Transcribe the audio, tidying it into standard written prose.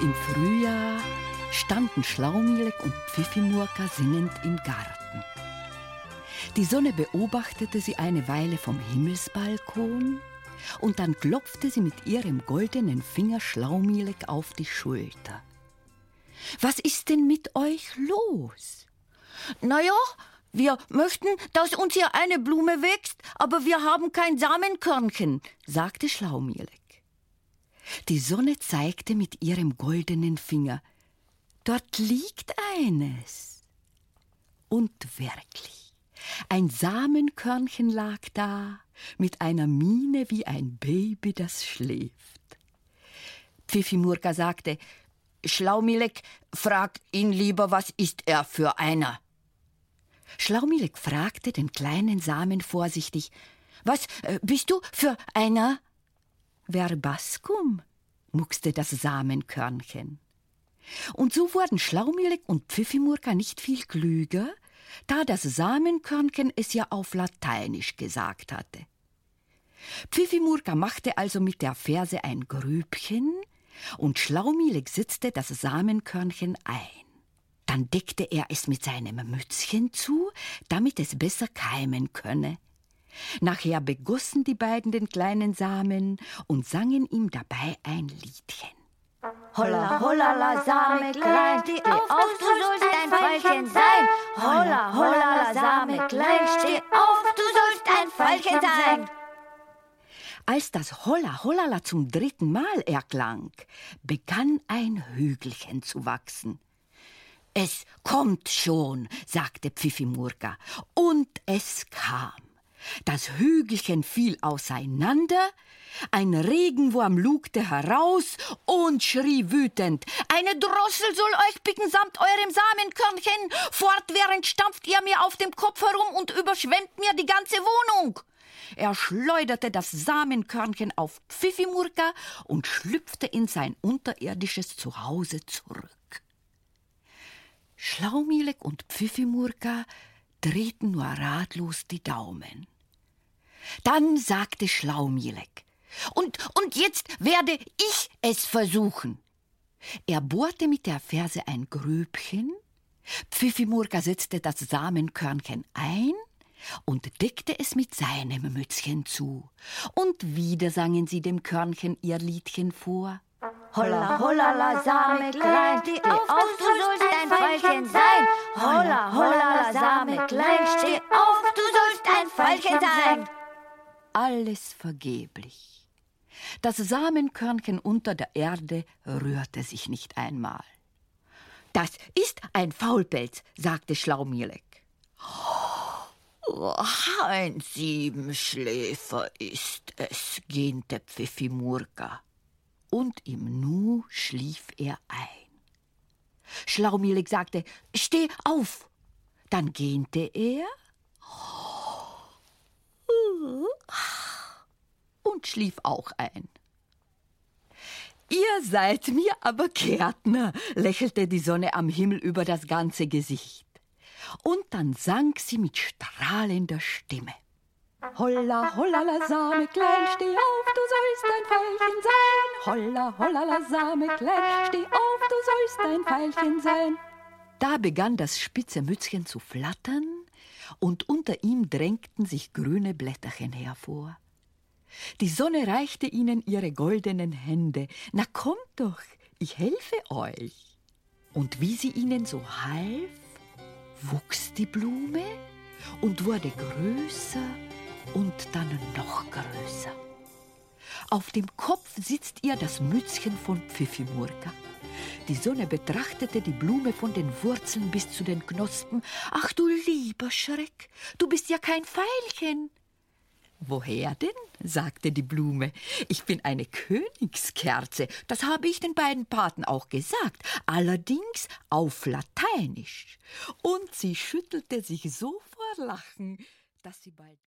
im Frühjahr standen Schlaumileg und Pfiffimurka sinnend im Garten. Die Sonne beobachtete sie eine Weile vom Himmelsbalkon und dann klopfte sie mit ihrem goldenen Finger Schlaumileg auf die Schulter. »Was ist denn mit euch los?« »Naja, wir möchten, dass uns hier eine Blume wächst, aber wir haben kein Samenkörnchen«, sagte Schlaumileg. Die Sonne zeigte mit ihrem goldenen Finger. »Dort liegt eines.« Und wirklich, ein Samenkörnchen lag da, mit einer Miene wie ein Baby, das schläft. Pfiffimurka sagte: »Schlaumileg, frag ihn lieber, was ist er für einer?« Schlaumileg fragte den kleinen Samen vorsichtig: »Was bist du für einer?« »Verbascum«, muckste das Samenkörnchen. Und so wurden Schlaumileg und Pfiffimurka nicht viel klüger, da das Samenkörnchen es ja auf Lateinisch gesagt hatte. Pfiffimurka machte also mit der Ferse ein Grübchen und Schlaumileg setzte das Samenkörnchen ein. Dann deckte er es mit seinem Mützchen zu, damit es besser keimen könne. Nachher begossen die beiden den kleinen Samen und sangen ihm dabei ein Liedchen. Holla, hollala, Same klein, steh auf, du sollst ein Veilchen sein. Holla, hollala, Same klein, steh auf, du sollst ein Veilchen sein. Als das Holla, hollala zum 3. Mal erklang, begann ein Hügelchen zu wachsen. »Es kommt schon«, sagte Pfiffimurka. Und es kam. Das Hügelchen fiel auseinander, ein Regenwurm lugte heraus und schrie wütend: »Eine Drossel soll euch picken samt eurem Samenkörnchen! Fortwährend stampft ihr mir auf dem Kopf herum und überschwemmt mir die ganze Wohnung!« Er schleuderte das Samenkörnchen auf Pfiffimurka und schlüpfte in sein unterirdisches Zuhause zurück. Schlaumileg und Pfiffimurka drehten nur ratlos die Daumen. Dann sagte Schlaumileg: Und jetzt werde ich es versuchen.« Er bohrte mit der Ferse ein Grübchen, Pfiffimurka setzte das Samenkörnchen ein und deckte es mit seinem Mützchen zu. Und wieder sangen sie dem Körnchen ihr Liedchen vor. Holla, hollala, Same klein, steh auf, du sollst ein Veilchen sein. Holla, hollala, Same klein, steh auf, du sollst ein Veilchen sein. Alles vergeblich. Das Samenkörnchen unter der Erde rührte sich nicht einmal. »Das ist ein Faulpelz«, sagte Schlaumileg. Oh, ein Siebenschläfer ist es«, gähnte Pfiffimurka. Und im Nu schlief er ein. Schlaumileg sagte: »Steh auf!« Dann gähnte er und schlief auch ein. »Ihr seid mir aber Gärtner«, lächelte die Sonne am Himmel über das ganze Gesicht. Und dann sang sie mit strahlender Stimme: »Holla, hollala, Same klein, steh auf, du sollst ein Veilchen sein. Holla, hollala, Same klein, steh auf, du sollst ein Veilchen sein.« Da begann das spitze Mützchen zu flattern, und unter ihm drängten sich grüne Blätterchen hervor. Die Sonne reichte ihnen ihre goldenen Hände. »Na kommt doch, ich helfe euch.« Und wie sie ihnen so half, wuchs die Blume und wurde größer und dann noch größer. Auf dem Kopf sitzt ihr das Mützchen von Pfiffimurka. Die Sonne betrachtete die Blume von den Wurzeln bis zu den Knospen. »Ach du lieber Schreck, du bist ja kein Veilchen.« »Woher denn?«, sagte die Blume. »Ich bin eine Königskerze, das habe ich den beiden Paten auch gesagt, allerdings auf Lateinisch.« Und sie schüttelte sich so vor Lachen, dass sie bald